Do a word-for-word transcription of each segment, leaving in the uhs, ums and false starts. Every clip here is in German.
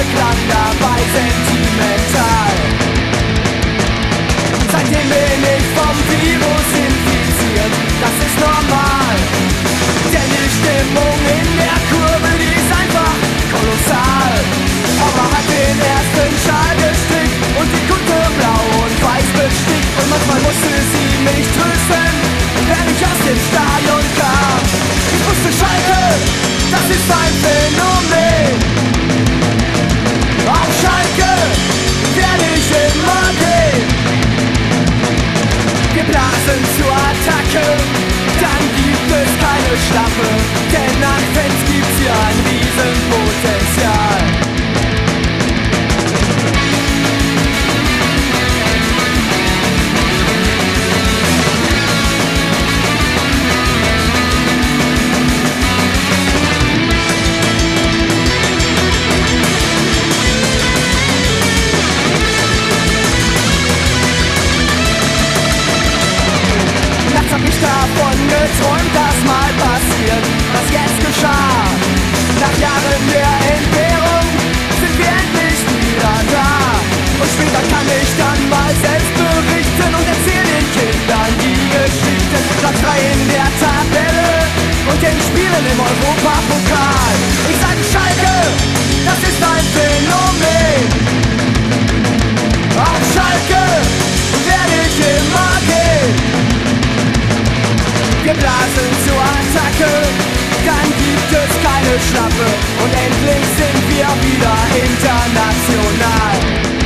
klang dabei sentimental. Seitdem bin ich vom Virus infiziert, das ist normal. Denn die Stimmung in der Kurve, die ist einfach kolossal. Mama hat den ersten Schal gestrickt und die Kutte blau und weiß bestickt. Und manchmal musste sie mich trösten, wenn ich aus dem Stadion kam. Ich wusste, Schalke, das ist ein Phänomen. Auf Schalke werde ich immer gehen. Wir blasen zur Attacke, dann gibt es keine Schlappe. Denn an Fans gibt's hier ein Riesenpotenzial. Hab ich davon geträumt, dass mal passiert, was jetzt geschah. Nach Jahren der Entbehrung sind wir endlich wieder da. Und später kann ich dann mal selbst berichten und erzähl den Kindern die Geschichten. Platz drei in der Tabelle und den Spielen im Europapokal. Ich sage Schalke, das ist ein Phänomen. Auf Schalke werde ich immer gehen. Wir blasen zur Attacke, dann gibt es keine Schlappe. Und endlich sind wir wieder international.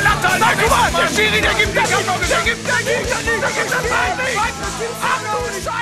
Der Schiri, der gibt, der gibt, der gibt, der gibt, der gibt, der gibt, der gibt, der gibt, der gibt,